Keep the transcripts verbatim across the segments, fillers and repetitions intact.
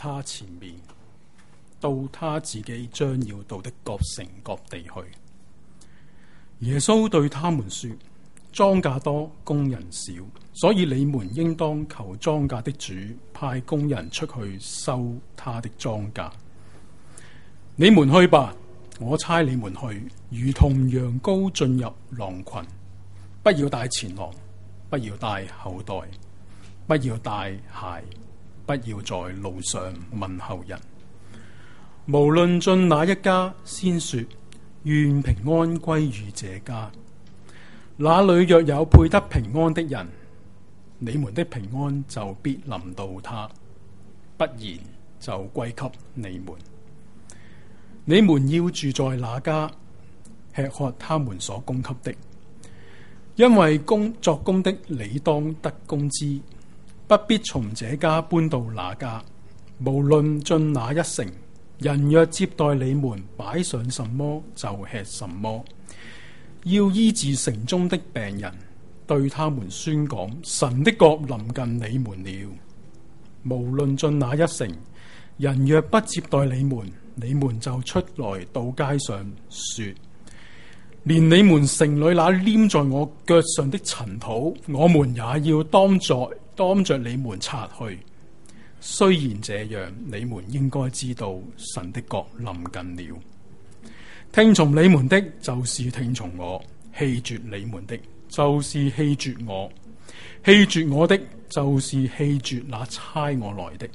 他前面，到他自己將要到的各城各地去。耶穌對他們說：莊稼多，工人少，所以你們應當求莊稼的主派工人出去收他的莊稼。你們去吧，我差你們去，如同羊羔進入狼群。不要帶前囊，不要帶後袋，不要帶鞋，不要在路上問候人。無論進哪一家，先說願平安歸於這家。那裏若有配得平安的人，你們的平安就必臨到他；不然就歸給你們。你們要住在那家，吃喝他們所供給的，因為工作工的理當得工資，不必從這家搬到那家。無論進哪一城，人若接待你們，擺上什麼就吃什麼。要醫治城中的病人，對他們宣講神的國臨近你們了。無論進哪一城，人若不接待你們，你們就出來到街上說：連你們城裏那黏在我腳上的塵土，我們也要當着當着你們擦去。雖然這樣，你們應該知道神的國臨近了。聽從你們的，就是聽從我；棄絕你們的，就是棄絕我；棄絕我的，就是棄絕那差我來的。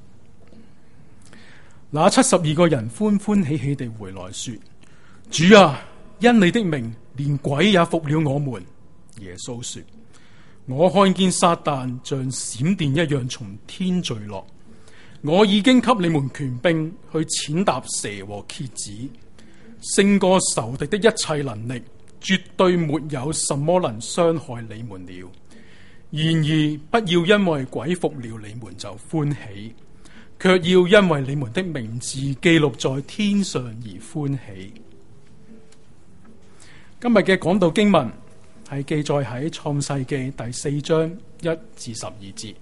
那七十二個人歡歡喜喜地回來說：主啊，因你的名，連鬼也服了我們。耶穌說：我看見撒旦像閃電一樣從天墜落。我已經給你們權柄去踐踏蛇和蠍子，勝過仇敵的一切能力，絕對沒有什麼能傷害你們了。然而不要因為鬼服了你們就歡喜，卻要因為你們的名字記錄在天上而歡喜。今日嘅講道經文係記載喺創世記第四章一至十二節。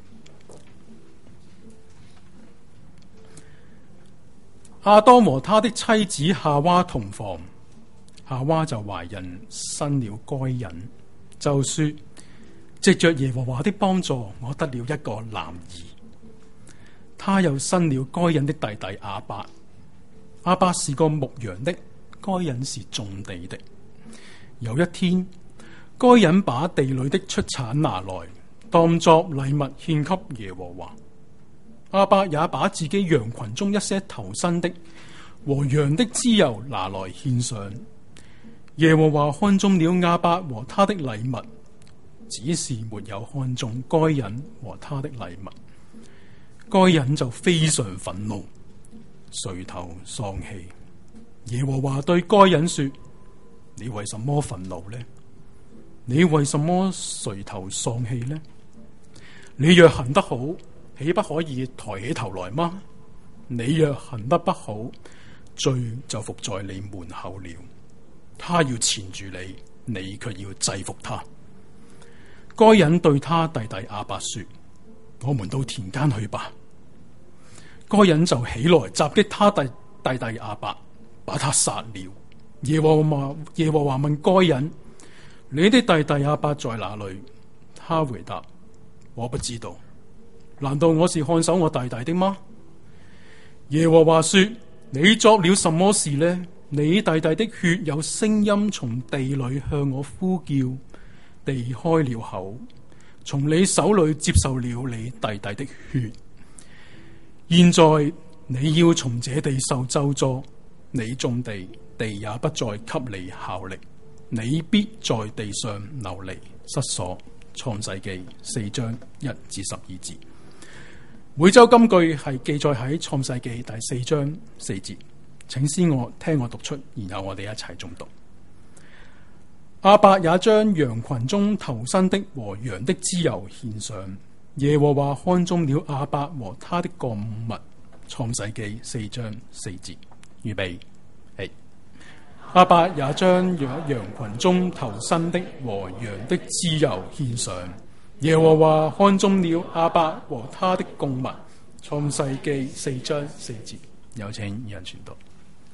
亞當和他的妻子夏娃同房，夏娃就懷孕生了該隱，就說：藉着耶和華的幫助，我得了一個男兒。他又生了該隱的弟弟亞伯，亞伯是個牧羊的，該隱是種地的。有一天，該隱把地裏的出產拿來，當作禮物獻給耶和華。亞伯也把自己羊群中一些頭生的和羊的脂油拿來獻上。耶和華看中了亞伯和他的禮物，只是沒有看中該隱和他的禮物。該隱就非常憤怒，垂頭喪氣。耶和華對該隱說：你為什麼憤怒呢？你為什麼垂頭喪氣呢？你若行得好，豈不可以抬起頭來嗎？你若行得不好，罪就伏在你門口了。他要纏住你，你卻要制服他。該隱對他弟弟亞伯說：我們到田間去吧。該隱就起來襲擊他弟弟弟亞伯，把他殺了。耶和華耶和華問該隱：你的弟弟亞伯在哪裏？他回答：我不知道。難道我是看守我弟弟的嗎？耶和華說：你作了什麼事呢？你弟弟的血有聲音從地裏向我呼叫，地開了口，從你手裏接受了你弟弟的血。現在你要從這地受咒詛，你種地，地也不再給你效力，你必在地上流離失所。創世記四章一至十二節。每周金句係記載喺創世記第四章四節，請先我聽我讀出，然後我哋一齊誦讀。亞伯也將羊群中頭生的和羊的脂油獻上，耶和華看中了亞伯和他的供物。創世記四章四節。預備，係。亞伯也將羊群中頭生的和羊的脂油獻上。耶和華看中了亞伯和他的供物。 創世記四章四節，有請二人傳道。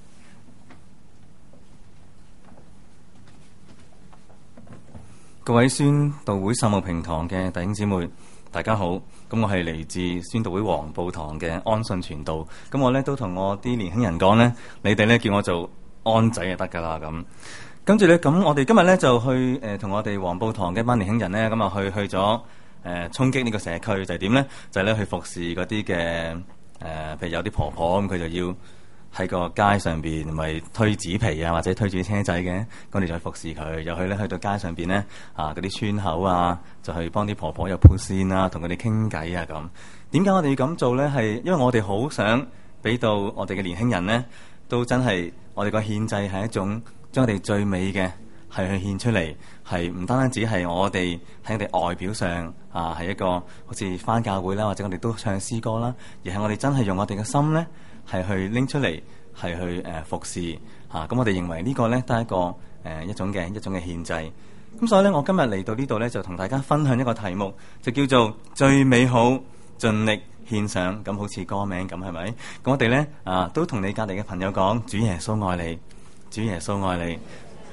各位宣道會秀茂坪堂嘅弟兄姊妹，大家好。咁我係嚟自宣道會黃埔堂嘅安信傳道。咁我咧都同我啲年輕人講咧，你哋咧叫我做安仔就得噶啦。咁跟住咧，咁我哋今日咧就去誒同、呃、我哋黃埔堂嘅一班年輕人咧，咁啊去去咗誒衝擊呢個社區，就係點咧？就係、是、咧去服侍嗰啲嘅誒，譬如有啲婆婆咁，佢就要喺個街上邊咪推紙皮啊，或者推住車仔嘅，咁我哋就去服侍佢，又去咧去到街上邊咧啊嗰啲村口啊，就去幫啲婆婆又鋪線啊，同佢哋傾偈啊咁。點解我哋要咁做咧？係因為我哋好想俾到我哋嘅年輕人咧，都真係我哋個獻祭係一種將我哋最美嘅係去獻出嚟，係唔單單只係我哋喺我哋外表上啊係一個好似返教會啦，或者我哋都唱詩歌啦，而係我哋真係用我哋嘅心咧。係去拎出嚟，係去誒、呃、服侍嚇。咁、啊、我哋認為呢個咧都係一個誒、呃、一種嘅一種嘅獻祭。咁所以咧，我今日嚟到呢度咧，就同大家分享一個題目，就叫做最美好盡力獻上。咁好似歌名咁，係咪？咁我哋咧啊，都同你隔離嘅朋友講，主耶穌愛你，主耶穌愛你。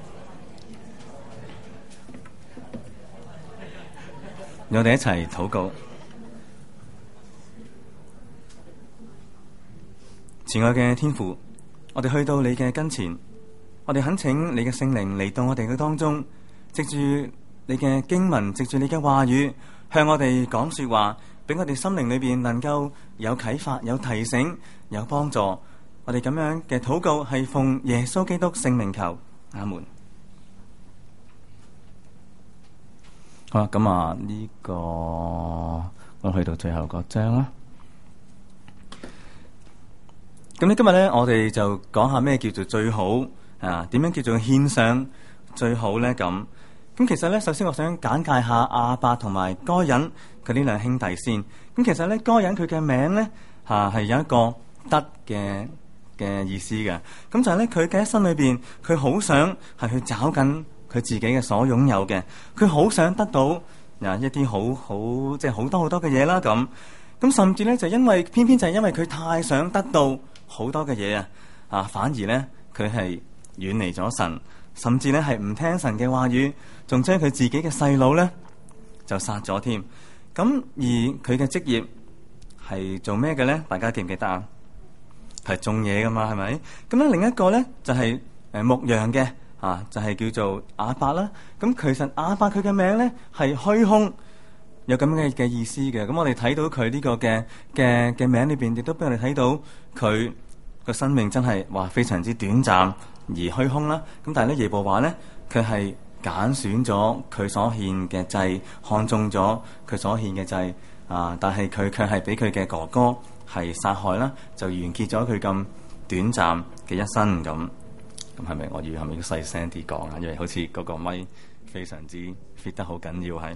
我哋一齊禱告。慈愛嘅天父，我哋去到你嘅跟前，我哋懇請你嘅聖靈嚟到我哋嘅當中，藉住你嘅經文，藉住你嘅話語，向我哋講說話，俾我哋心靈裏邊能夠有啟發、有提醒、有幫助。我哋咁樣嘅禱告係奉耶穌基督聖名求，阿門。好啦，咁啊呢個我去到最後嗰章啦。咁咧今日咧，我哋就講下咩叫做最好啊？點樣叫做獻上最好咧？咁咁其實咧，首先我想簡介下亞伯同埋該隱佢呢兩兄弟先。咁其實咧，該隱佢嘅名咧嚇係有一個得嘅嘅意思嘅。咁就係咧，佢嘅一生裏邊，佢好想係去找緊佢自己嘅所擁有嘅。佢好想得到啊一啲好好即係好多好多嘅嘢啦。咁咁甚至咧就因為偏偏就係因為佢太想得到好多嘅嘢啊！啊，反而咧佢係遠離咗神，甚至咧係唔聽神嘅話語，仲將佢自己嘅細佬咧就殺咗添。咁而佢嘅職業係做咩嘅咧？大家記唔記得啊？係種嘢噶嘛，係咪？咁咧另一個咧就係、是、誒牧羊嘅啊，就係、是、叫做亞伯啦。咁其實亞伯佢嘅名咧係虛空，有咁嘅嘅意思嘅。咁我哋睇到佢呢個嘅嘅嘅名裏邊，亦都俾我哋睇到佢個生命真係話非常之短暫而虛空啦。咁但係咧耶和華咧，佢係揀選咗佢所獻嘅祭，看中咗佢所獻嘅祭啊！但係佢卻係俾佢嘅哥哥係殺害啦，就完結咗佢咁短暫嘅一生咁。咁係咪我要係咪要細聲啲講啊？因為好似嗰個咪非常之 fit 得好緊要係。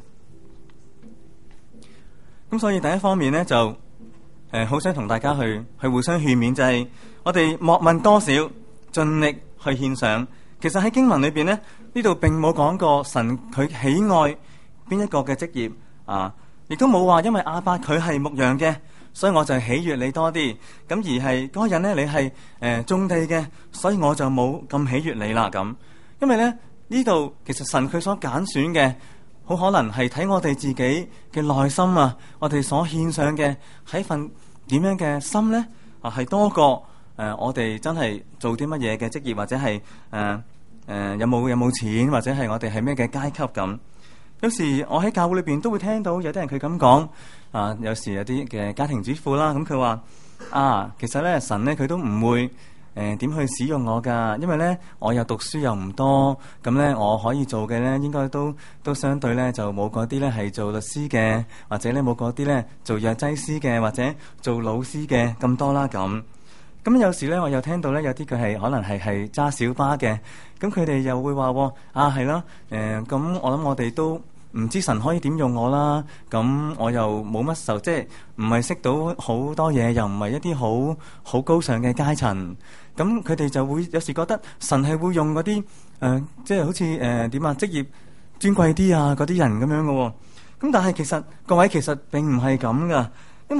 咁所以第一方面咧就誒好、呃、想同大家去去互相勸勉，就係、是、我哋莫問多少，盡力去獻上。其實喺經文裏邊咧，呢度並冇講過神佢喜愛邊一個嘅職業啊，亦都冇話因為亞伯佢係牧羊嘅，所以我就喜悅你多啲。咁而係嗰個人咧，你係誒、呃、種地嘅，所以我就冇咁喜悅你啦。咁因為咧呢度其實神佢所揀選嘅。好可能係睇我哋自己嘅內心啊，我哋所獻上嘅係份點樣嘅心咧啊，係多過誒、呃、我哋真係做啲乜嘢嘅職業，或者係誒誒有冇有冇錢，或者係我哋係咩嘅階級咁。有時我喺教會裏邊都會聽到有啲人佢咁講啊，有時有啲嘅家庭主婦啦，咁佢話啊，其實咧神咧佢都唔會。誒點、呃、去使用我㗎？因為咧，我又讀書又唔多，咁咧我可以做嘅咧，應該都都相對咧就冇嗰啲咧係做律師嘅，或者咧冇嗰啲咧做藥劑師嘅，或者做老師嘅咁多啦咁。咁有時咧，我又聽到咧有啲佢係可能係係揸小巴嘅，咁佢哋又會話喎啊係啦，誒咁、呃、我諗我哋都。唔知神可以點用我啦，咁我又冇乜受，即係唔係識到好多嘢，又唔係一啲好好高尚嘅階層，咁佢哋就會有時覺得神係會用嗰啲誒，即係好似誒點啊，職業尊貴啲啊嗰啲人咁樣嘅喎。咁但係其實各位其實並唔係咁噶，因為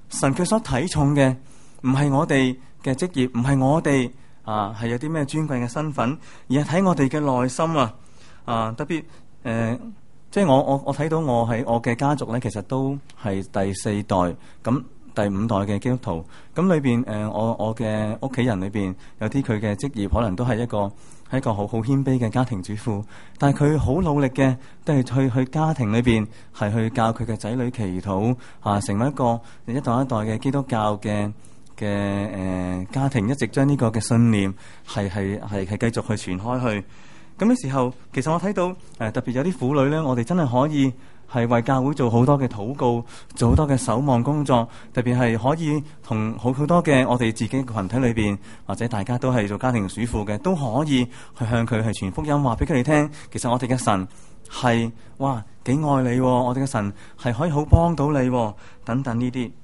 神佢所睇重嘅唔係我哋嘅職業，唔係我哋啊係有啲咩尊貴嘅身份，而係睇我哋嘅內心啊！啊，特別誒、呃，即係我我我睇到我喺我嘅家族咧，其實都係第四代咁。第五代嘅基督徒，咁裏邊誒，我我嘅屋企人裏邊有啲佢嘅職業可能都係一個係一個好好謙卑嘅家庭主婦，但係佢好努力嘅都係去去家庭裏邊係去教佢嘅仔女祈禱啊，成為一個一代一代嘅基督教嘅嘅誒家庭，一直將呢個嘅信念係係係係繼續去傳開去。咁嘅時候，其實我睇到誒、呃、特別有啲婦女咧，我哋真係可以。係為教會做好多嘅禱告，做好多嘅守望工作，特別係可以同好好多嘅我哋自己嘅群體裏邊，或者大家都係做家庭主婦嘅，都可以去向佢係傳福音，話俾佢哋聽。其實我哋嘅神係哇幾愛你，我哋嘅神係可以好幫到你，等等呢啲。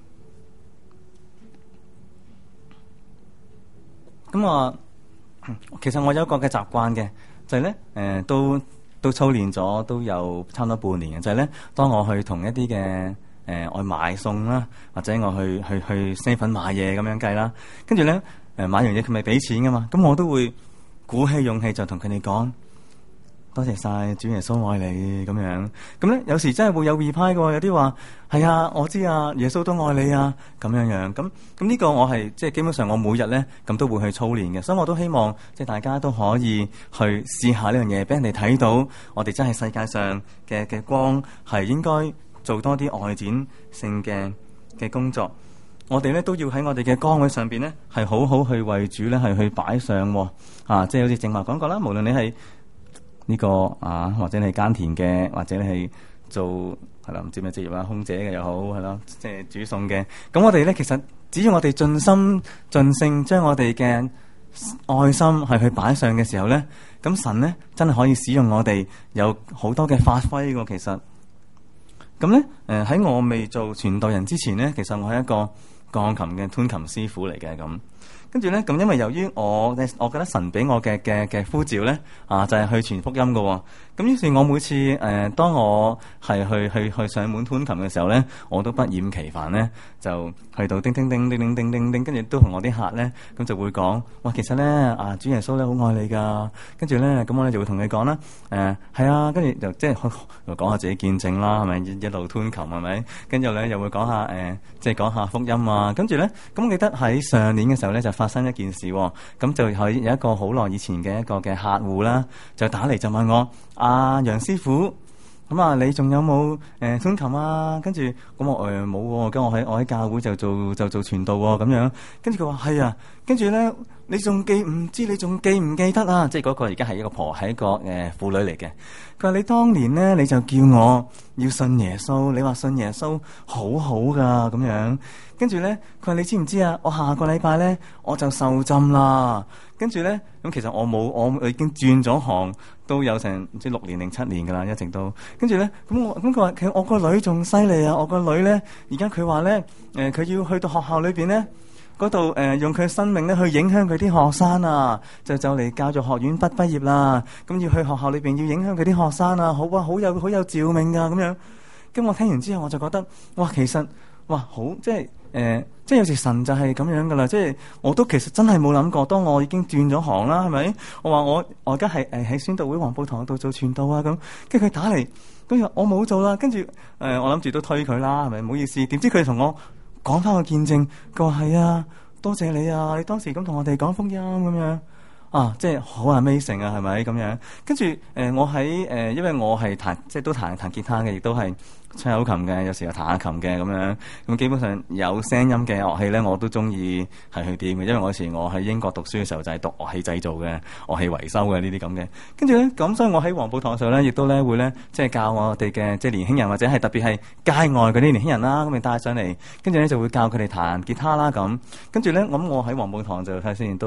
咁啊，其實我有一個嘅習慣嘅，就係咧誒都。都操練咗都有差唔多半年嘅，就係、是、咧，當我去同一啲嘅誒我買餸啦，或者我去去去 seven 買嘢咁樣計啦，跟住咧誒買完嘢佢咪俾錢噶嘛，咁我都會鼓起勇氣就同佢哋講多謝晒主耶穌愛你咁樣。咁咧有時真係會有 reply 嘅，有啲話係啊，我知啊，耶穌都愛你啊咁樣樣。咁咁呢個我係即係基本上我每日咧咁都會去操練嘅，所以我都希望即係大家都可以去試下呢樣嘢，俾人哋睇到我哋真係世界上嘅嘅光，係應該做多啲外展性嘅嘅工作。我哋咧都要喺我哋嘅崗位上邊咧係好好去為主咧係去擺上啊，即係好似正話講過啦，無論你係呢、這個啊，或者你係耕田嘅，或者你係做係啦，唔知咩職業啊，空姐嘅又好，係啦，即係煮餸嘅。咁我哋咧，其實只要我哋盡心盡性將我哋嘅愛心係去擺上嘅時候咧，咁神咧真係可以使用我哋有好多嘅發揮嘅。其實咁咧，誒喺、呃、我未做傳道人之前咧，其實我係一個鋼琴嘅吞琴師傅嚟嘅咁。跟住咧，咁因為由於我嘅，我覺得神俾我嘅嘅嘅呼召咧，啊就係、是、去傳福音嘅、哦。咁於是，我每次誒、呃，當我係去去去上門吞琴嘅時候咧，我都不厭其煩咧，就去到叮叮叮叮叮叮叮叮，跟住都同我啲客咧，咁就會講，哇，其實咧啊，主耶穌咧好愛你噶。跟住咧，咁我咧就會同你講啦，誒、呃、係啊，跟住就即係又講下自己見證啦，係咪一一路吞琴係咪？跟住咧又會講下誒、呃，即係講下福音啊。跟住咧，咁我記得喺上年嘅時候咧就發生一件事、哦，咁就係有一個好耐以前嘅一個嘅客戶啦，就打嚟就問我。阿楊、啊、師傅，咁啊，你仲有冇誒吞琴啊？跟住咁我誒冇喎，跟、呃、我喺我喺教會就做就做傳道喎、哦，咁樣。跟住佢話係啊，跟住咧你仲記唔知你仲記唔記得啊？即係嗰個而家係一個婆，係一個誒婦、呃、女嚟嘅。佢話你當年咧你就叫我要信耶穌，你話信耶穌好好噶咁樣。跟住咧佢話你知唔知啊？我下個禮拜咧我就受浸啦。跟住咧咁其實我冇我已經轉咗行。都有成唔知六年定七年噶啦，一直都跟住咧，咁我咁佢話佢我個女仲犀利啊！我個女咧而家佢話咧，誒佢、呃、要去到學校裏邊咧嗰度誒用佢嘅生命咧去影響佢啲學生啊！就就嚟教育學院畢畢業啦，咁要去學校裏邊要影響佢啲學生啊！好啊，好有好有召命噶咁樣。咁我聽完之後我就覺得哇，其實哇好即係誒。呃即係有時神就係咁樣噶啦，即係我都其實真係冇諗過，當我已經轉咗行啦，係咪？我話我我而家係誒喺宣道會黃埔堂度做傳道啊，咁跟住佢打嚟，跟住我冇做啦，跟住誒我諗住都推佢啦，係咪？唔好意思，點知佢同我講翻個見證，佢話係啊，多謝你啊，你當時咁同我哋講福音咁樣啊，即係好 amazing 啊，係咪咁樣？跟住誒我喺誒、呃，因為我係彈即係都彈彈吉他嘅，亦都係。吹口琴嘅，有時又彈下琴嘅咁樣，咁基本上有聲音嘅樂器咧，我都中意係去掂嘅。因為我以前我喺英國讀書嘅時候就係讀樂器製造嘅、樂器維修嘅呢啲咁嘅。跟住咧，咁所以我喺黃埔堂嘅時候咧，亦都咧會咧即係教我哋嘅即係年輕人或者係特別係街外嗰啲年輕人啦，咁咪帶上嚟，跟住咧就會教佢哋彈吉他啦咁。跟住咧，咁我喺黃埔堂就睇先都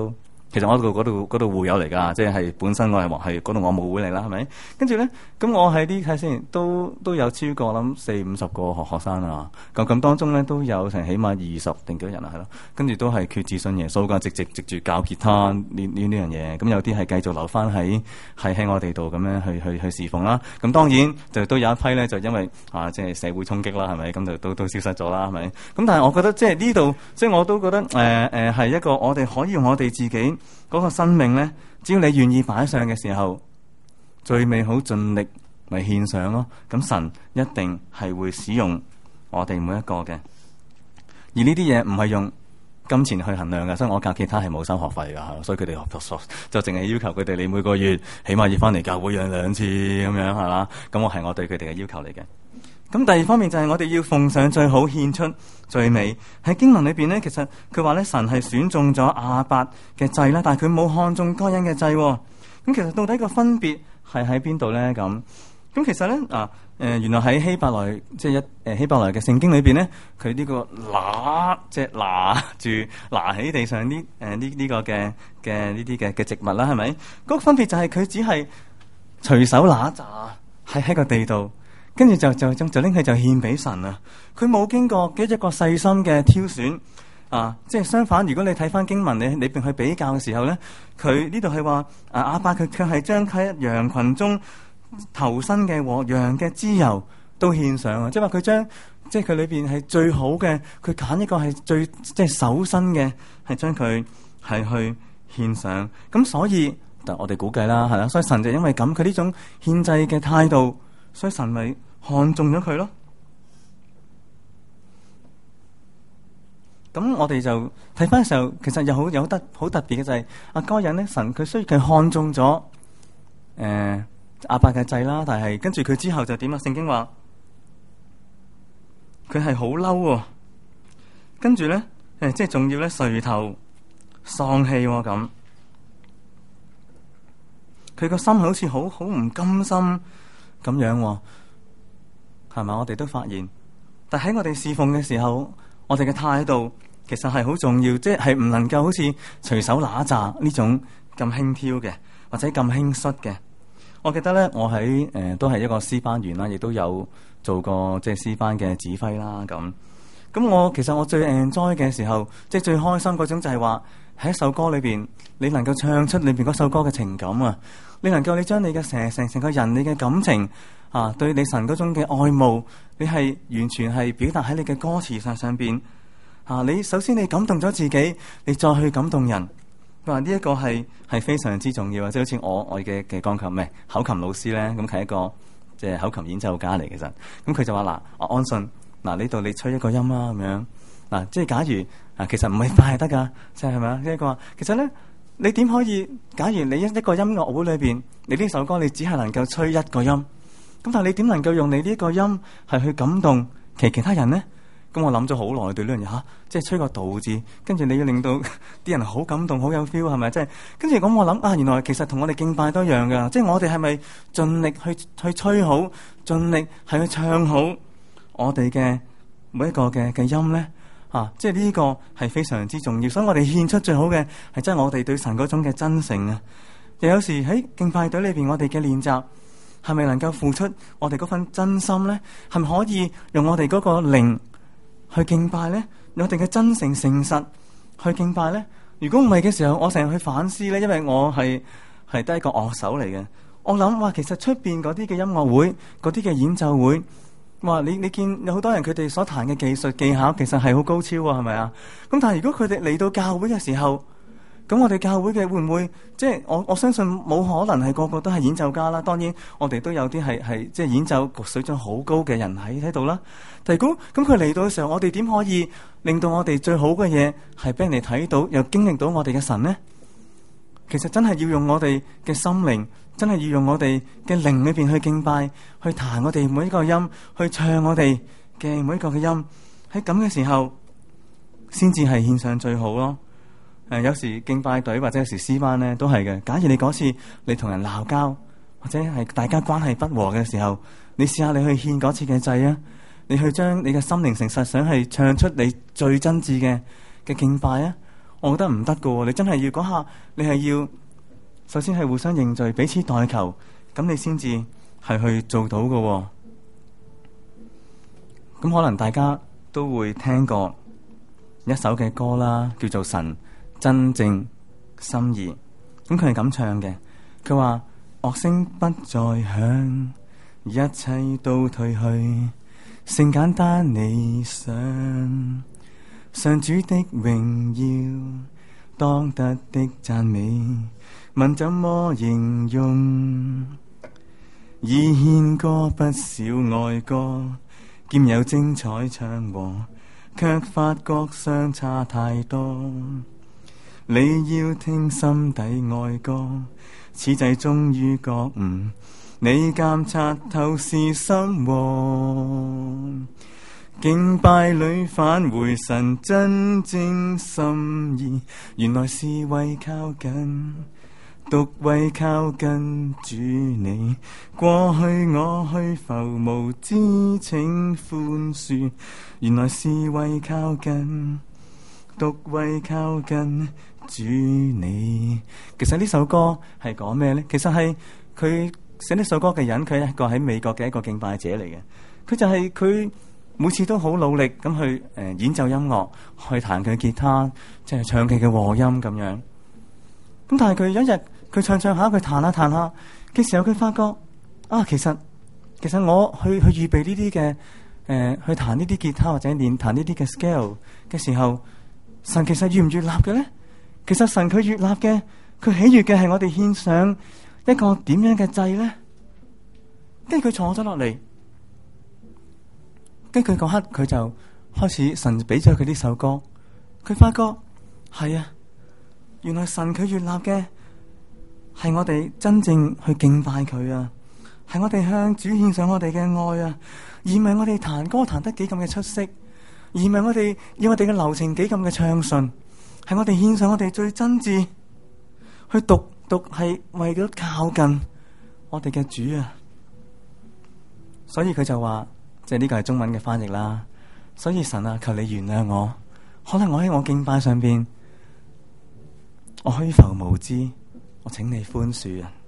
其實我嗰度嗰度嗰度會友嚟㗎，即係本身我係係嗰度我母會嚟啦，係咪？跟住咧，咁我喺啲睇先，都都有超過諗四五十個學學生啊。咁咁當中咧都有成起碼二十定幾多人啊，係咯。跟住都係決志信耶穌㗎，直直直住教吉他呢呢呢樣嘢。咁有啲係繼續留翻喺係喺我哋度咁樣去去去侍奉啦。咁當然就都有一批咧，就因為啊即係社會衝擊啦，係咪？咁就都都消失咗啦，係咪？咁但係我覺得即係呢度，即係我都覺得誒誒係一個我哋可以用我哋自己。嗰個生命咧，只要你願意擺上嘅時候，最美好盡力咪獻上咯。咁神一定係會使用我哋每一個嘅。而呢啲嘢唔係用金錢去衡量嘅，所以我教其他係冇收學費㗎，所以佢哋就淨係要求佢哋你每個月起碼要翻嚟教會養兩次咁樣係啦。咁我係我對佢哋嘅要求嚟嘅。咁第二方面就係我哋要奉上最好，獻出最美。喺經文裏邊呢，其實佢話咧，神係選中咗亞伯嘅祭啦，但係佢冇看中該隱嘅祭。咁其實到底個分別係喺邊度咧？咁咁其實咧啊誒，原來喺希伯來即係一誒希伯來嘅聖經裏邊咧，佢呢個拿即係拿住拿喺地上呢誒呢呢個嘅嘅呢啲嘅嘅植物啦，係咪？嗰個分別就係佢只係隨手拿一紮喺喺個地度。跟住就就就拎起就獻俾神啊！佢冇經過嘅一個細心嘅挑選啊，即係相反。如果你睇翻經文，你你邊去比較嘅時候咧，佢呢度係話啊亞伯佢卻係將喺羊群中頭生嘅和羊嘅脂油都獻上啊！即係話佢將即係佢裏邊係最好嘅，佢揀一個係最即係首生嘅，係將佢係去獻上。咁所以，但我哋估計啦，係啦，所以神就因為咁，佢呢種獻祭嘅態度。所以神咪看中咗佢咯。咁我哋就睇翻嘅時候，其實又好有得好特別嘅就係阿該隱咧，神佢雖然佢看中咗誒亞伯嘅祭啦，但係跟住佢之後就點啊？聖經話佢係好嬲喎，跟住咧誒即係仲要咧垂頭喪氣咁，佢個心好似好好唔甘心。咁樣係咪？我哋都發現，但喺我哋侍奉嘅時候，我哋嘅態度其實係好重要，即係唔能夠好似隨手拿揸呢種咁輕佻嘅，或者咁輕率嘅。我記得咧，我喺誒、呃、都係一個詩班員啦，亦都有做過即係詩班嘅指揮啦。咁咁我其實我最 enjoy 嘅時候，即係最開心嗰種就係話喺一首歌裏邊，你能夠唱出裏邊嗰首歌嘅情感啊！你能夠你將你嘅成成成個人你嘅感情啊，對你神嗰種嘅愛慕，你係完全係表達喺你嘅歌詞上上邊啊！你首先你感動咗自己，你再去感動人。佢話呢一個係係非常之重要啊！即係好似我我嘅嘅鋼琴咩口琴老師咧，咁係一個即係口琴演奏家嚟嘅。其實咁佢就話嗱，我安信嗱呢度你吹一個音啦咁樣嗱，即係假如啊，其實唔係快得噶，即係係咪啊？即係佢話其實咧。你點可以？假如你一一個音樂會裏邊，你呢首歌你只係能夠吹一個音，咁但係你點能夠用你呢個音係去感動其其他人呢？咁我諗咗好耐對呢樣嘢吓，即係吹個道字，跟住你要令到啲人好感動、好有 feel 係咪？即係跟住咁我諗啊，原來其實同我哋敬拜都一樣噶，即係我哋係咪盡力去去吹好，盡力係去唱好我哋嘅每一個嘅嘅音呢？啊！即係呢個係非常之重要，所以我哋獻出最好嘅係真係我哋對神嗰種嘅真誠啊！又有時喺敬拜隊裏邊，我哋嘅練習係咪能夠付出我哋嗰份真心咧？係咪可以用我哋嗰個靈去敬拜咧？用我哋嘅真誠誠實去敬拜咧？如果唔係嘅時候，我成日去反思咧，因為我係係得一個樂手嚟嘅。我諗哇，其實出邊嗰啲嘅音樂會、嗰啲嘅演奏會。哇！你你見有好多人佢哋所彈嘅技術技巧其實係好高超啊，係咪啊？咁但係如果佢哋嚟到教會嘅時候，咁我哋教會嘅會唔會即係我我相信冇可能係個個都係演奏家啦。當然我哋都有啲係係即係演奏水準好高嘅人喺喺度啦。但係咁佢嚟到嘅時候，我哋點可以令到我哋最好嘅嘢係俾人哋睇到，又經歷到我哋嘅神呢？其實真係要用我哋嘅心靈。真係要用我哋嘅靈裏邊去敬拜，去彈我哋每一個音，去唱我哋嘅每一個嘅音。喺咁嘅時候，先至係獻上最好咯。誒、呃，有時敬拜隊或者有時詩班咧都係嘅。假如你嗰次你同人鬧交，或者係大家關係不和嘅時候，你試下你去獻嗰次嘅祭啊，你去將你嘅心靈誠實想係唱出你最真摯嘅嘅敬拜啊。 我覺得唔得噶。你真係要嗰下，你係要首先係互相認罪，彼此代求，咁你先至係去做到噶。咁可能大家都會聽過一首嘅歌啦，叫做《神真正心意》。咁佢係咁唱嘅，佢話樂聲不再響，一切都退去，剩簡單理想，上主的榮耀，當得的讚美，問怎麼形容？已獻歌不少愛歌，兼有精彩唱和，卻發覺相差太多。你要聽心底愛歌，此際終於覺悟，你監察透視心和，敬拜裏返回神真正心意，原來是為靠近，獨為靠近主你。過去我虛浮無知，請寬恕，原來是為靠近，獨為靠近主你。其實呢首歌係講咩呢？其實係佢寫呢首歌嘅人，佢係一個喺美國嘅一個敬拜者嚟嘅。佢就係佢每次都好努力咁去誒、呃、演奏音樂，去彈佢吉他，即係唱佢嘅和音咁樣。咁但係佢有一日佢唱唱下，佢彈下彈下嘅時候，佢發覺啊，其實其實我去去預備呢啲嘅誒去彈呢啲吉他或者練彈呢啲嘅 scale 嘅時候，神其實悅唔悅納嘅咧？其實神佢悅納嘅，佢喜悅嘅係我哋獻上一個點樣嘅祭咧？跟住佢坐咗落嚟，跟住佢嗰刻佢就開始神俾咗佢呢首歌，佢發覺係啊，原來神佢悅納嘅係我哋真正去敬拜佢啊，係我哋向主獻上我哋嘅愛啊，而唔係我哋彈歌彈得幾咁嘅出色，而唔係我哋要我哋嘅流程幾咁嘅暢順，係我哋獻上我哋最真摯去讀讀，係為咗靠近我哋嘅主啊。所以佢就話，即係呢個係中文嘅翻譯啦。所以神啊，求你原諒我，可能我喺我敬拜上邊，我虛浮無知，我請你寬恕啊。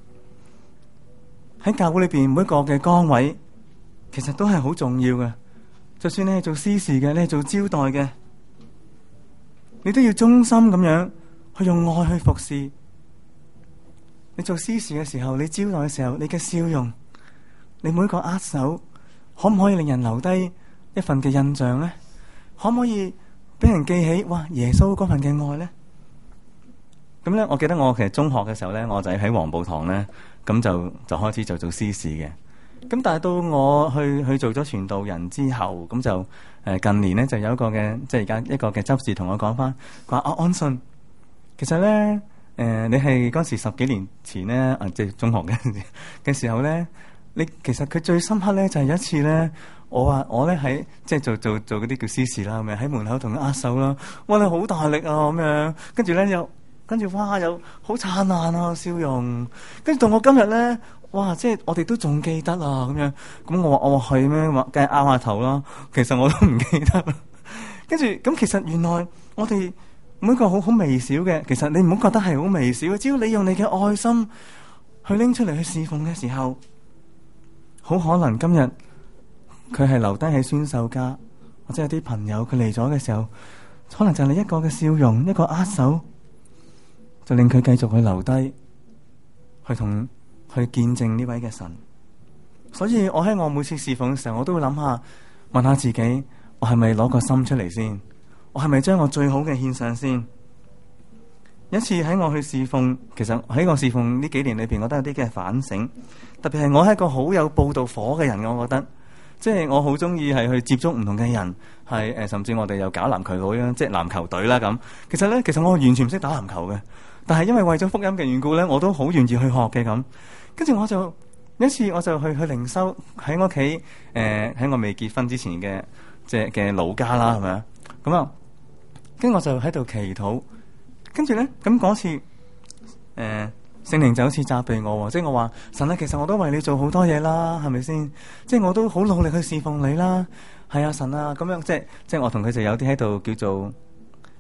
喺教會裏邊每一個嘅崗位，其實都係好重要嘅。就算你係做司事嘅，你係做招待嘅，你都要忠心咁樣去用愛去服侍。你做司事嘅時候，你招待嘅時候，你嘅笑容，你每一個握手，可唔可以令人留低一份嘅印象呢？可唔可以俾人記起哇耶穌嗰份嘅愛呢？咁咧，我記得我其實中學嘅時候咧，我就喺黃埔堂咧，咁就就開始就做司事嘅。咁但係到我去去做咗傳道人之後，咁就誒、呃、近年咧就有一個嘅即係而家一個嘅執事同我講翻，話阿安信，其實咧誒、呃、你係嗰時十幾年前咧啊，即係中學嘅嘅時候咧，你其實佢最深刻咧就係、是、有一次咧，我話我咧喺即係做做做嗰啲叫司事啦，咁樣喺門口同佢握手啦，哇你好大力啊咁樣，跟住咧又跟住哇又好燦爛啊笑容，跟住到我今日咧。哇！即係我哋都仲記得啊，咁樣咁我話我話係咩？話梗係拗下頭啦。其實我都唔記得啦。跟住咁，其實原來我哋每個好好微小嘅，其實你唔好覺得係好微小嘅。只要你用你嘅愛心去拎出嚟去侍奉嘅時候，好可能今日佢係留低喺宣秀家，或者有啲朋友佢嚟咗嘅時候，可能就係你一個嘅笑容，一個握手，就令佢繼續去留低，去同。去見證呢位嘅神，所以我喺我每次侍奉嘅時候，我都會諗下，問下自己，我係咪攞個心出嚟先？我係咪將我最好嘅獻上先？一次喺我去侍奉，其實喺我侍奉呢幾年裏邊，我都有啲嘅反省。特別係我係一個好有報道火嘅人，我覺得，即係我好中意係去接觸唔同嘅人，係誒、呃，甚至我哋又搞籃球隊啦，即係籃球隊啦咁。其實咧，其實我完全唔識打籃球嘅，但係因為為咗福音嘅緣故咧，我都好願意去學嘅咁。跟住我就有一次我就去去靈修喺我屋企，誒喺我未結婚之前嘅即係嘅老家啦，係咪啊？咁啊，跟住我就喺度祈禱，跟住咧咁嗰次誒聖靈就好似責備我，即係我話神啊，其實我都為你做好多嘢啦，係咪先？即係我都好努力去侍奉你啦，係啊神啊，咁樣即係即係我同佢就有啲喺度叫做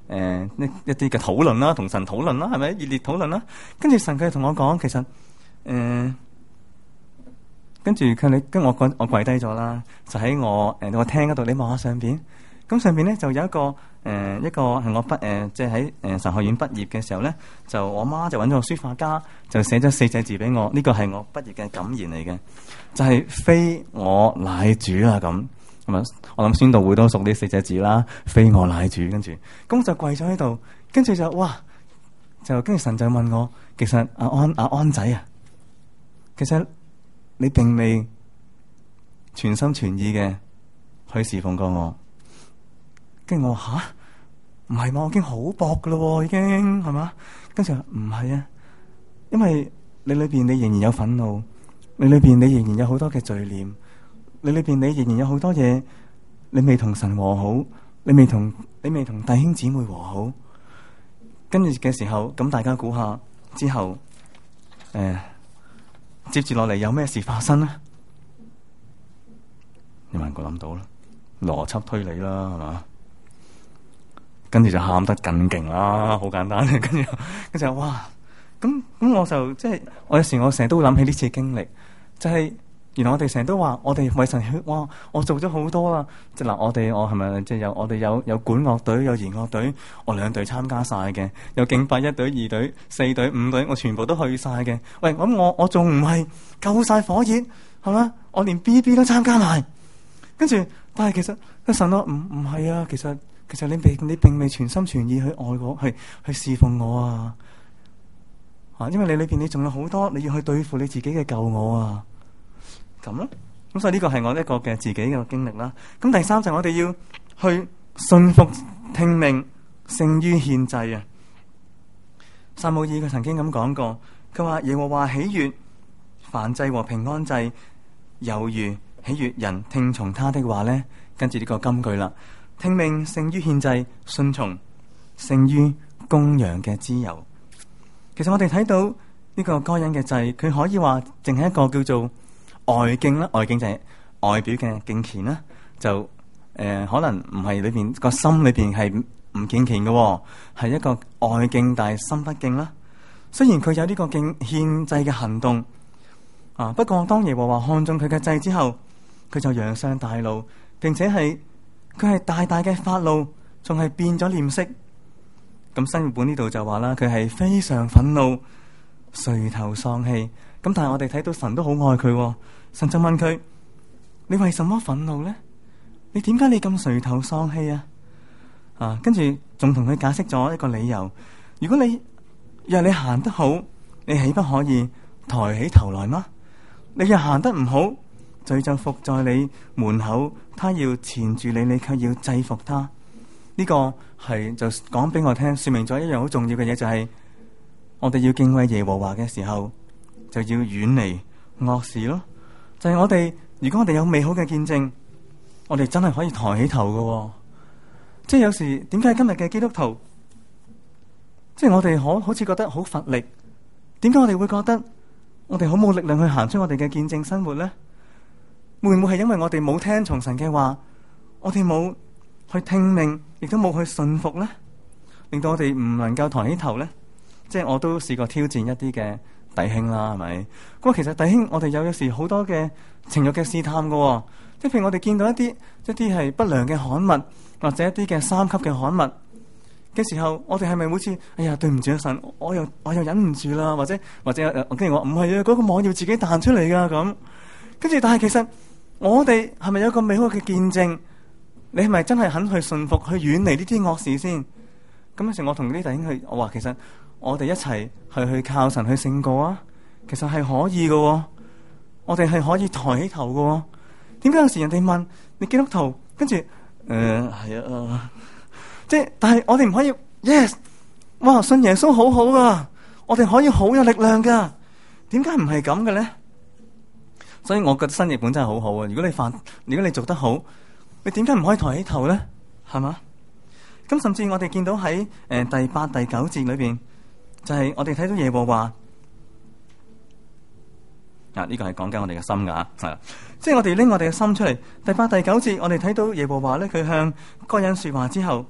誒一一啲嘅討論啦，同神討論啦，係咪熱烈討論啦？跟住神佢同我講，其實誒、呃，跟住佢你跟我跪我跪低咗啦，就喺我誒個廳嗰度，你望下上邊，咁上邊咧就有一個誒、呃、一個係我畢誒即係喺誒神學院畢業嘅時候咧，就我媽就揾咗個書法家，就寫咗四隻字俾我，呢個係我畢業嘅感言嚟嘅，就係、是、非我乃主啊咁。我諗宣道會都熟呢四隻字啦，非我乃主。跟住咁就跪咗喺度，跟住就哇，就跟住神就問我，其實阿安阿安仔啊，其實你並未全心全意嘅去侍奉過我。跟住我話吓，唔係嘛，我已經好薄噶咯，已經係嘛？跟住話唔係啊，因為你裏邊你仍然有憤怒，你裏邊你仍然有好多嘅罪念。你裏邊你仍然有好多嘢，你未同神和好，你未同你未同弟兄姊妹和好。跟住嘅時候，咁大家估下之後，誒、呃，接住落嚟有咩事發生咧？有冇人個諗到啦？邏輯推理啦，係嘛？跟住就喊得更勁啦，好簡單。跟住，跟住哇，咁咁我就即係我有時我成日都會諗起呢次經歷，就係、是。原來我哋成日都話，我哋為神去，哇！我做咗好多啦，即係嗱，我哋我係咪即係有我哋有有管樂隊，有弦樂隊，我兩隊參加晒嘅，有敬拜一隊、二隊、四隊、五隊，我全部都去晒嘅。喂，咁我我仲唔係夠晒火熱係嘛？我連 B B 都參加埋，跟住，但係其實阿神啊，唔唔係啊，其實其實你並你並未全心全意去愛我，去去侍奉我啊！啊，因為你裏邊你仲有好多你要去對付你自己嘅舊我啊！咁咯，咁所以呢個係我一個嘅自己嘅經歷啦。咁第三就係我哋要去信服聽命勝於獻祭啊。撒母耳佢曾經咁講過，佢話耶和華喜悅燔祭和平安祭，猶如喜悅人聽從他的話咧。跟住呢個金句啦，聽命勝於獻祭，順從勝於公羊嘅脂油。其實我哋睇到呢個該隱嘅祭，佢可以話淨係一個叫做外敬啦，外敬就係外表嘅敬虔啦，就誒、呃、可能唔係裏邊個心裏邊係唔敬虔嘅，係一個外敬但係心不敬啦。雖然佢有呢個敬獻祭嘅行動啊，不過當耶和華看中佢嘅祭之後，佢就揚上大怒，並且係佢係大大嘅發怒，仲係變咗臉色。咁新譯本呢度就話啦，佢係非常憤怒，垂頭喪氣。咁但係我哋睇到神都好愛佢。神就問佢：你為什麼憤怒呢？你點解你咁垂頭喪氣啊？啊，跟住仲同佢解釋咗一個理由。如果你若你行得好，你豈不可以抬起頭來嗎？你若行得唔好，罪就伏在你門口，他要纏住你，你卻要制服他。呢個係就講俾我聽，說明咗一樣好重要嘅嘢，就係我哋要敬畏耶和華嘅時候，就要遠離惡事咯。就係我哋，如果我哋有美好嘅見證，我哋真係可以抬起頭嘅。即係有時點解今日嘅基督徒，即係我哋可好似覺得好乏力？點解我哋會覺得我哋好冇力量去行出我哋嘅見證生活咧？會唔會係因為我哋冇聽從神嘅話，我哋冇去聽命，亦都冇去信服咧，令到我哋唔能夠抬起頭咧？即係我都試過挑戰一啲嘅弟兄啦，係咪？咁其實弟兄，我哋有有時好多嘅情欲嘅試探嘅，即係譬如我哋見到一啲一啲係不良嘅刊物，或者一啲嘅三級嘅刊物嘅時候，我哋係咪好似哎呀，對唔住啊神，我又我又忍唔住啦，或者或者誒，跟住我唔係啊，嗰個網要自己彈出嚟噶咁，跟住但係其實我哋係咪有一個美好嘅見證？你係咪真係肯去信服，去遠離呢啲惡事先？咁有時我同啲弟兄去，我話其實我哋一齊去去靠神去勝過啊，其實係可以嘅，我哋係可以抬起頭嘅。點解有時人哋問你基督徒，跟住誒係啊，即係但係我哋唔可以 yes， 哇信耶穌好好噶，我哋可以好有力量噶，點解唔係咁嘅咧？所以我覺得新譯本真係好好啊！如果你犯，如果你做得好，你點解唔可以抬起頭咧？係嘛？咁甚至我哋見到喺誒、呃、第八、第九節裏邊，就係、是、我哋睇到耶和華啊，呢、這個係講緊我哋嘅心噶，係啦，即係我哋拎我哋嘅心出嚟。第八、第九節，我哋睇到耶和華咧，佢向該隱說話之後，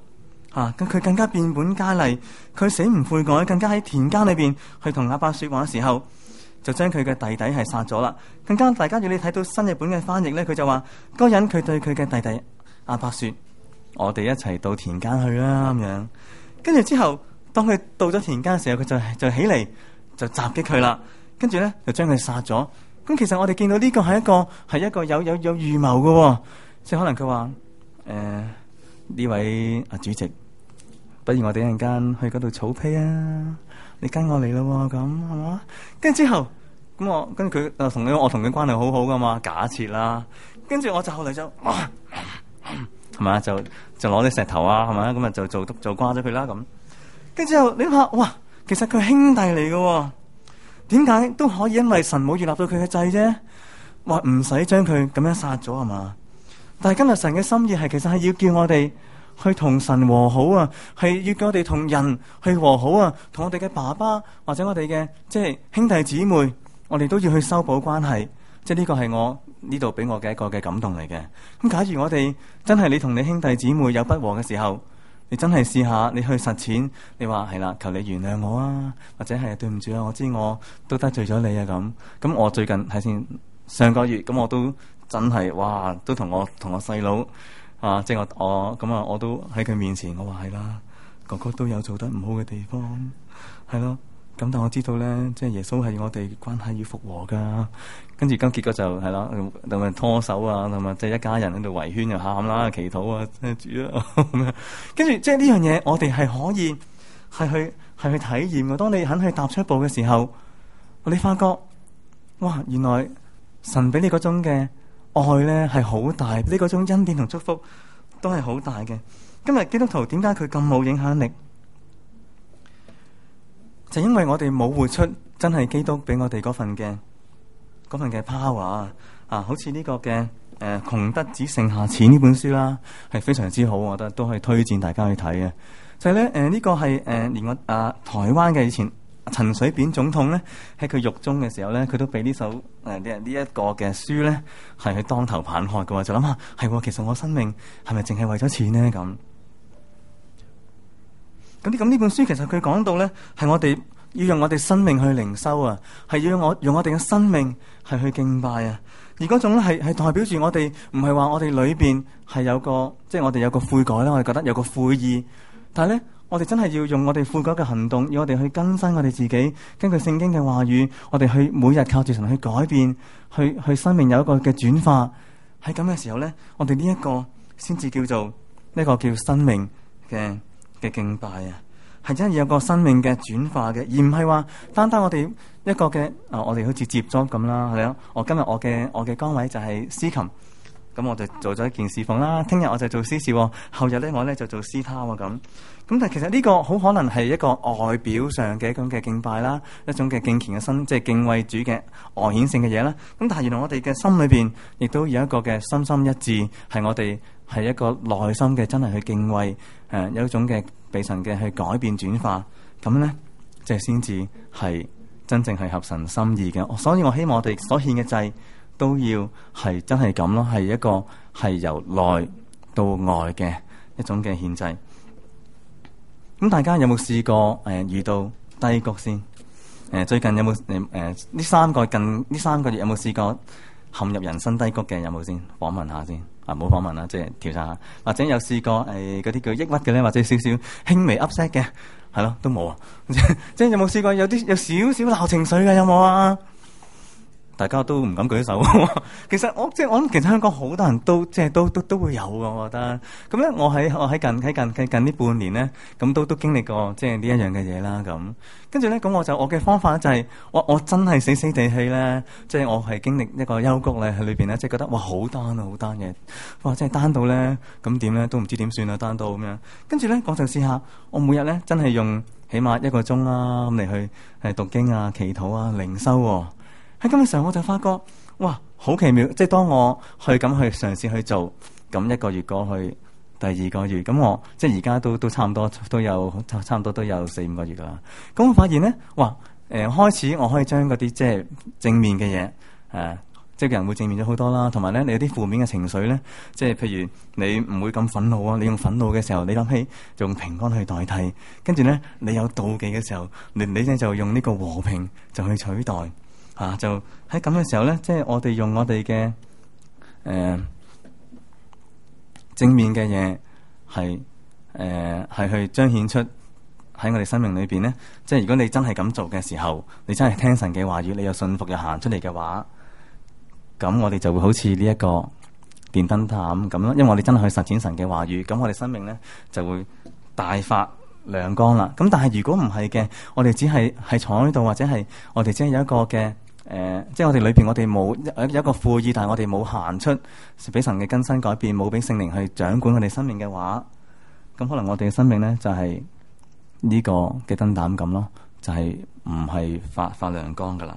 啊，咁佢更加變本加厲，佢死唔悔改，更加喺田間裏邊去同亞伯說話嘅時候，就將佢嘅弟弟係殺咗啦。更加大家如果你睇到新譯本嘅翻譯咧，佢就話嗰個人佢對佢嘅弟弟亞伯說：我哋一齊到田間去啦咁樣。跟住之後，當佢到咗田間嘅時候，佢就就起嚟就襲擊佢啦。跟住咧就將佢殺咗。咁其實我哋見到呢個係一個係一個有有有預謀嘅，即係可能佢話誒呢位啊主席，不如我哋一陣間去嗰度草皮啊，你跟我嚟咯，咁係嘛？跟住之後咁我跟住佢啊同佢我同佢關係好好噶嘛，假設啦。跟住我就後嚟就係嘛，就就攞啲石頭啊，係咪咁啊就做就瓜咗佢啦咁。跟住之後你諗下，哇，其實佢係兄弟嚟嘅，點解都可以因為神冇悅納到佢嘅祭啫？話唔使將佢咁樣殺咗係嘛？但係今日神嘅心意係，其實係要叫我哋去同神和好啊，係要叫我哋同人去和好啊，同我哋嘅爸爸或者我哋嘅即係兄弟姊妹，我哋都要去修補關係。即係呢個係我呢度俾我嘅一個嘅感動嚟嘅。咁假如我哋真係你同你兄弟姊妹有不和嘅時候，你真係試下你去實踐，你話係啦，求你原諒我啊，或者係對唔住啊，我知我都得罪咗你啊咁。咁我最近睇先上個月咁，我都真係哇，都同我同我細佬啊，即係我我咁啊，我都喺佢面前，我話係啦，哥哥都有做得唔好嘅地方，係咯。咁但我知道咧，即係耶穌係我哋關係要復和噶。跟住咁結果就係啦，同埋拖手啊，同埋即係一家人喺度圍圈又喊啦，祈禱啊，主啊咁樣。跟住即係呢樣嘢，我哋係可以係去係去體驗嘅。當你肯去踏出一步嘅時候，你發覺哇，原來神俾你嗰種嘅愛咧係好大，呢嗰種恩典同祝福都係好大嘅。今日基督徒點解佢咁冇影響力？就因為我哋冇活出真係基督俾我哋嗰份嘅嗰份嘅 power 啊！好似呢個嘅誒、呃、窮得只剩下錢呢本書啦，係非常之好，我覺得都可以推薦大家去睇嘅。就係咧誒呢個係誒、呃、連我啊台灣嘅以前陳水扁總統咧喺佢獄中嘅時候咧，佢都俾呢首誒呢呢一個嘅書咧係去當頭棒喝嘅喎。就諗下係其實我生命係咪淨係為咗錢咧咁？咁啲咁呢本書其實佢講到咧，係我哋要用我哋生命去靈修啊，係要用我用我哋嘅生命係去敬拜啊。而嗰種咧係係代表住我哋唔係話我哋裏邊係有個即係、就是、我哋有個悔改啦，我哋覺得有個悔意，但係咧我哋真係要用我哋悔改嘅行動，要我哋去更新我哋自己，根據聖經嘅話語，我哋去每日靠住神去改變，去去生命有一個嘅轉化。喺咁嘅時候咧，我哋呢一個先至叫做呢個叫生命嘅嘅敬拜啊，係真係有個生命嘅轉化嘅，而唔係話單單我哋一個嘅啊，我哋好似接咗咁啦，係咯。我今日我嘅我嘅崗位就係司琴，咁我就做咗一件侍奉啦。聽日我就做司事，後日咧我咧就做司他咁。咁但係其實呢個好可能係一個外表上嘅一種嘅敬拜啦，一種嘅敬虔嘅心，即係敬畏主嘅外顯性嘅嘢啦。咁但係原來我哋嘅心裏邊亦都有一個嘅心心一致，係我哋係一個內心嘅真係去敬畏。誒、呃，有一種嘅被神嘅去改變轉化，咁咧即係先至係真正係合神心意嘅。所以我希望我哋所獻嘅祭都要係真係咁咯，係一個係由內到外嘅一種嘅獻祭。咁大家有冇試過誒、呃、遇到低谷先？誒、呃，最近有冇誒誒呢三個近呢三個月有冇試過陷入人生低谷嘅？有冇先訪問下先？啊，冇訪問啦，即係調查下，或者有試過誒嗰啲叫抑鬱嘅咧，或者少少輕微 upset 嘅，係咯，都冇啊。即係有冇試過有啲有少少鬧情緒嘅？有冇啊？大家都唔敢舉手。其實我即係我諗，其實香港好多人都即係都都都會有㗎，我覺得。咁咧，我喺我喺近喺近近近呢半年咧，咁都都經歷過即係呢一樣嘅嘢啦。咁跟住咧，咁我就我嘅方法咧就係、是、我我真係死死地氣咧，即係我係經歷一個幽谷咧喺裏邊咧，即係覺得哇好單啊好單嘅，哇即係單到咧咁點咧都唔知點算啊單到咁樣。跟住咧我就試下，我每日咧真係用起碼一個鐘啦咁嚟去誒讀經啊、祈禱啊、靈修喎。喺咁嘅時候，我就發覺，哇，好奇妙！即係當我去咁去嘗試去做，咁一個月過去，第二個月，咁我即係而家都都差唔多，都有差唔多都有四五個月噶啦。咁我發現咧，哇，誒、呃，開始我可以將嗰啲即係正面嘅嘢，誒、呃， 即係個人會正面咗好多啦。同埋咧，你有啲負面嘅情緒咧，即係譬如你唔會咁憤怒啊。你用憤怒嘅時候，你諗起就用平安去代替。跟住咧，你有妒忌嘅時候，你你咧就用呢個和平就去取代嚇、啊。就喺咁嘅時候咧，即係我哋用我哋嘅誒正面嘅嘢係誒係去彰顯出。喺我哋生命裏邊咧，即係如果你真係咁做嘅時候，你真係聽神嘅話語，你有信服又行出嚟嘅話，咁我哋就會好似呢一個電燈膽咁咯。因為我哋真係去實踐神嘅話語，咁我哋生命咧就會大發亮光啦。咁但係如果唔係嘅，我哋只係係坐喺度，或者係我哋只係有一個嘅誒、呃，即係我哋裏邊我哋冇有一個悔意，但係我哋冇行出俾神嘅更新改變，冇俾聖靈去掌管我哋生命嘅話，咁可能我哋嘅生命咧就係、是。呢個嘅燈膽咁咯，就係唔係發發亮光噶啦。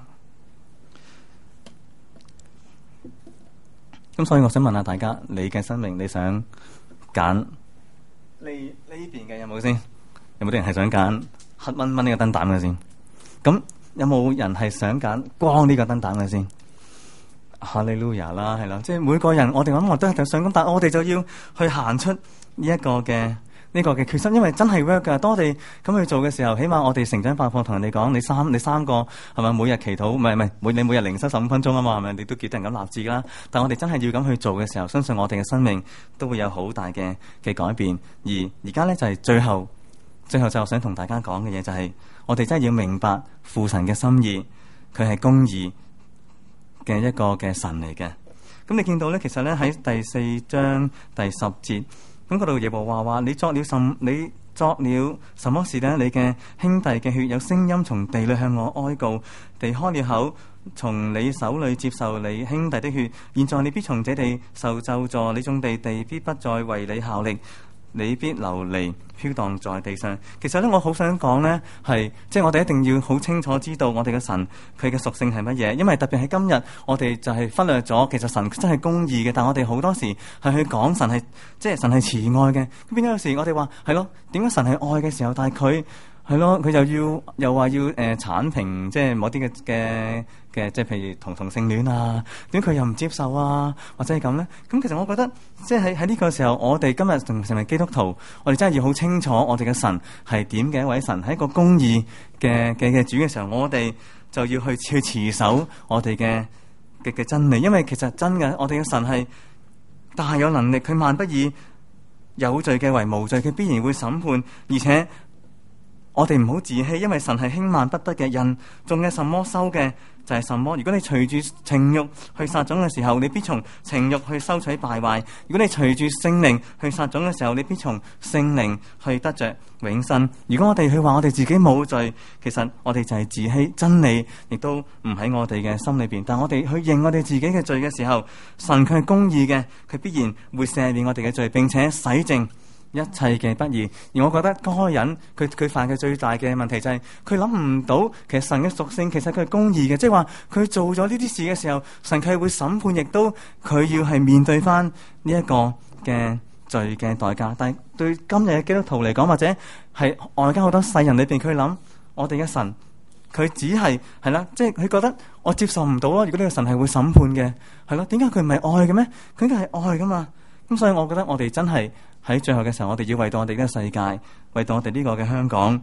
咁所以我想問下大家，你嘅生命你想揀呢呢邊嘅有冇先？有冇啲人係想揀黑蚊蚊呢個燈膽嘅先？咁有冇人係想揀光呢個燈膽嘅先？哈利路亞啦，係啦，即係每個人，我哋諗我都係想咁，但係我哋就要去行出呢一個嘅。呢個嘅決心，因為真係 work 㗎。當我哋咁去做嘅時候，起碼我哋成長百貨同人哋講，你三你三個係咪每日祈禱？唔係唔係，每你每日靈修十五分鐘啊嘛，係咪？你都決定咁立志啦。但我哋真係要咁去做嘅時候，相信我哋嘅生命都會有好大嘅嘅改變。而而家咧就係、是、最後，最後就我想同大家講嘅嘢就係、是，我哋真係要明白父神嘅心意，佢係公義嘅一個嘅神嚟嘅。咁你見到咧，其實咧喺第四章第十節。咁嗰度耶和華話：你作了什？你作了什麼事呢？你嘅兄弟嘅血有聲音從地裏向我哀告，地開了口，從你手裏接受你兄弟的血。現在你必從這地受咒詛，你種地，地必不再為你效力。你必流離飄蕩在地上。其實咧，我好想講呢，係即係我哋一定要好清楚知道我哋嘅神佢嘅屬性係乜嘢。因為特別喺今日，我哋就係忽略咗，其實神真係公義嘅。但我哋好多時係去講神係即係神係慈愛嘅。咁變咗有時我哋話係咯，點解神係愛嘅時候，但係佢係咯，佢就要又話要誒、呃、剷平即係某啲嘅嘅嘅，即係譬如同同性戀啊，點佢又唔接受啊，或者係咁咧？咁其實我覺得，即係喺喺呢個時候，我哋今日成成為基督徒，我哋真係要好清楚我哋嘅神係點嘅一位神，係一個公義嘅嘅嘅主嘅時候，我哋就要去去持守我哋嘅嘅嘅真理，因為其實真嘅，我哋嘅神係大有能力，佢萬不以有罪嘅為無罪，佢必然會審判，而且。我哋唔好自欺，因為神係輕慢不得嘅，人種嘅什麼收嘅就係什麼。如果你隨住情慾去撒種嘅時候，你必從情慾去收取敗壞；如果你隨住聖靈去撒種嘅時候，你必從聖靈去得着永生。如果我哋去話我哋自己冇罪，其實我哋就係自欺，真理亦都唔喺我哋嘅心裏邊。但我哋去認我哋自己嘅罪嘅時候，神佢係公義嘅，佢必然會赦免我哋嘅罪，並且洗淨一切嘅不義。而我覺得該隱佢佢犯嘅最大嘅問題就係佢諗唔到其實神嘅屬性，其實佢係公義嘅，即係話佢做咗呢啲事嘅時候，神佢係會審判，亦都佢要係面對翻呢一個嘅罪嘅代價。但係對今日嘅基督徒嚟講，或者係外間好多世人裏邊，佢諗我哋嘅神，佢只係係啦，即係佢覺得我接受唔到啊！如果呢個神係會審判嘅，係咯，點解佢唔係愛嘅咩？佢應該係愛噶嘛。咁所以我覺得我哋真係喺最後嘅時候，我哋要為到我哋呢個世界，為到我哋呢個嘅香港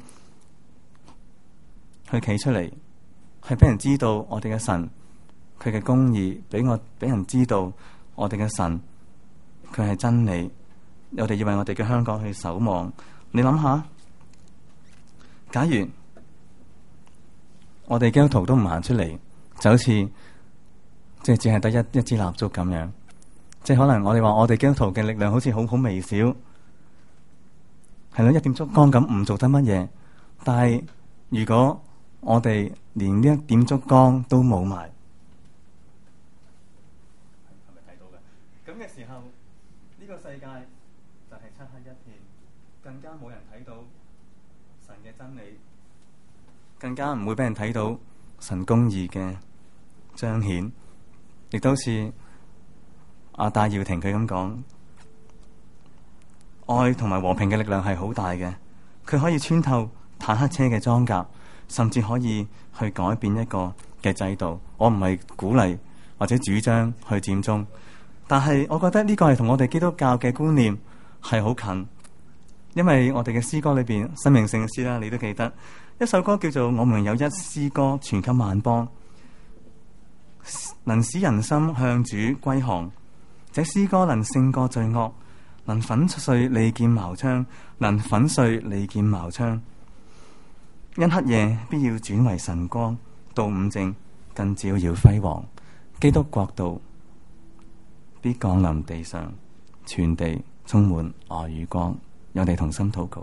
去企出嚟，去俾人知道我哋嘅神佢嘅公義，俾我俾人知道我哋嘅神佢係真理。我哋要為我哋嘅香港去守望。你諗下，假如我哋基督徒都唔行出嚟，就好似即係只係得一一支蠟燭咁樣。即係可能我哋話我哋基督徒嘅力量好似好好微小，係咯，一點燭光咁唔做得乜嘢。但係如果我哋連呢一點燭光都冇埋，係咪睇到嘅？咁嘅時候，呢個世界就係漆黑一片，更加冇人睇到神嘅真理，更加唔會俾人睇到神公義嘅彰顯，亦都似。阿戴耀廷佢咁講，愛同埋和平嘅力量係好大嘅，佢可以穿透坦克車嘅裝甲，甚至可以去改變一個嘅制度。我唔係鼓勵或者主張去佔中。但係我覺得呢個係同我哋基督教嘅觀念係好近，因為我哋嘅詩歌裏邊，生命聖詩啦，你都記得一首歌叫做《我們有一詩歌傳給萬邦》，能使人心向主歸降。這詩歌能勝過罪惡，能粉碎利劍矛槍，能粉碎利劍矛槍。因黑夜必要轉為晨光，到午正更照耀輝煌。基督國度必降臨地上，全地充滿愛與光。有我哋同心禱告。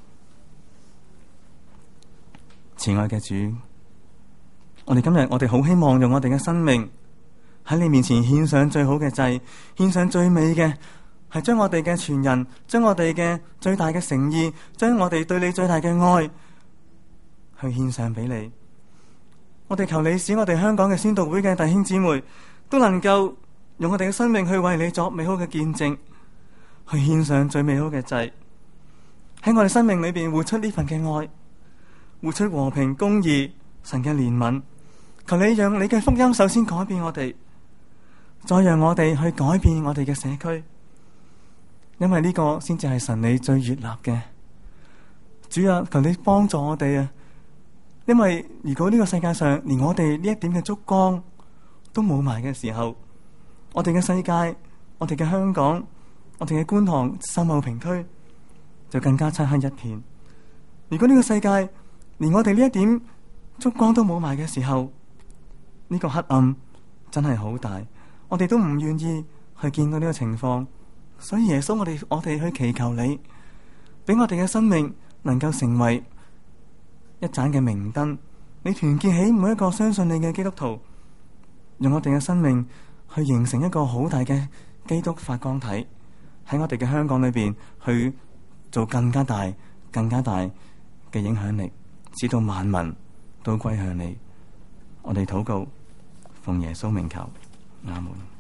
慈愛嘅主，我哋今日我哋好希望用我哋嘅生命喺你面前獻上最好嘅祭，獻上最美嘅，係將我哋嘅全人，將我哋嘅最大嘅誠意，將我哋對你最大嘅愛去獻上俾你。我哋求你使我哋香港嘅宣道會嘅弟兄姊妹都能夠用我哋嘅生命去為你作美好嘅見證，去獻上最美好嘅祭，喺我哋生命裏邊活出呢份嘅愛，活出和平公義神嘅憐憫。求你讓你嘅福音首先改變我哋，再讓我哋去改變我哋嘅社區，因為呢個先至係神你最悅納嘅。主啊，求你幫助我哋啊！因為如果呢個世界上連我哋呢一點嘅燭光都冇埋嘅時候，我哋嘅世界，我哋嘅香港，我哋嘅觀塘秀茂坪區就更加漆黑一片。如果呢個世界連我哋呢一點燭光都冇埋嘅時候，呢個黑暗真係好大，我哋都唔願意去見到呢個情況。所以耶穌，我哋我哋去祈求你，俾我哋嘅生命能夠成為一盞嘅明燈，你團結起每一個相信你嘅基督徒，用我哋嘅生命去形成一個好大嘅基督發光體，喺我哋嘅香港裏邊去做更加大、更加大嘅影響力，使到萬民都歸向你。我哋禱告，奉耶穌名求，阿門。